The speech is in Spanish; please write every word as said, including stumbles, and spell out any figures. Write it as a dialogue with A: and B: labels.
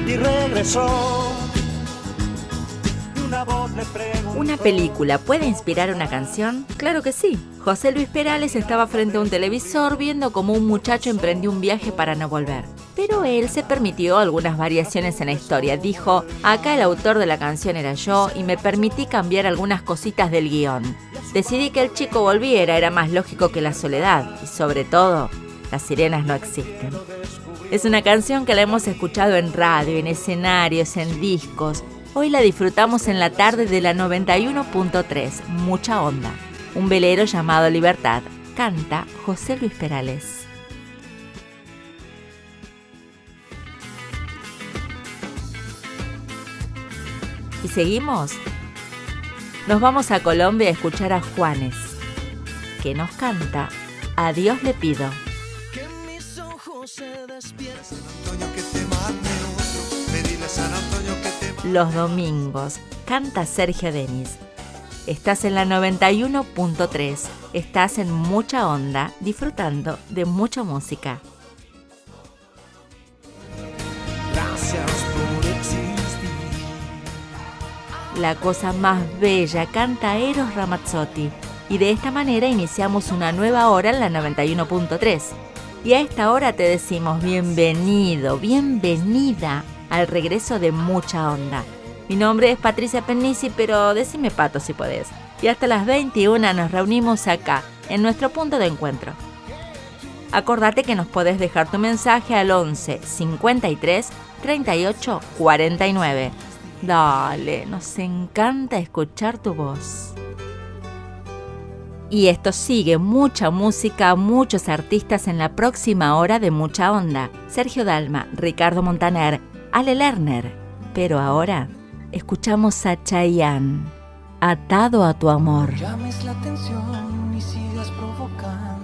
A: y regresó. Una voz le preguntó.
B: ¿Una película puede inspirar una canción? Claro que sí. José Luis Perales estaba frente a un televisor viendo cómo un muchacho emprendió un viaje para no volver. Pero él se permitió algunas variaciones en la historia. Dijo, acá el autor de la canción era yo y me permití cambiar algunas cositas del guión. Decidí que el chico volviera, era más lógico que la soledad. Y sobre todo, las sirenas no existen. Es una canción que la hemos escuchado en radio, en escenarios, en discos. Hoy la disfrutamos en la tarde de la noventa y uno punto tres, Mucha Onda. Un velero llamado Libertad. Canta José Luis Perales. ¿Y seguimos? Nos vamos a Colombia a escuchar a Juanes, que nos canta A Dios le pido.
A: Que mis ojos se despierten. San Antonio, que te mande otro. Pedirle a San Antonio que te mande.
B: Los domingos, canta Sergio Denis. Estás en la noventa y uno punto tres. Estás en Mucha Onda, disfrutando de mucha música.
A: Gracias por existir.
B: La cosa más bella, canta Eros Ramazzotti. Y de esta manera iniciamos una nueva hora en la noventa y uno punto tres. Y a esta hora te decimos bienvenido, bienvenida al regreso de Mucha Onda. Mi nombre es Patricia Pennisi, pero decime Pato si podés. Y hasta las veintiuna nos reunimos acá, en nuestro punto de encuentro. Acordate que nos podés dejar tu mensaje al once cincuenta y tres treinta y ocho cuarenta y nueve. Dale, nos encanta escuchar tu voz. Y esto sigue, mucha música, muchos artistas en la próxima hora de Mucha Onda. Sergio Dalma, Ricardo Montaner, Ale Lerner. Pero ahora escuchamos a Chayanne, Atado a tu amor.
A: Llames la atención y sigas provocando.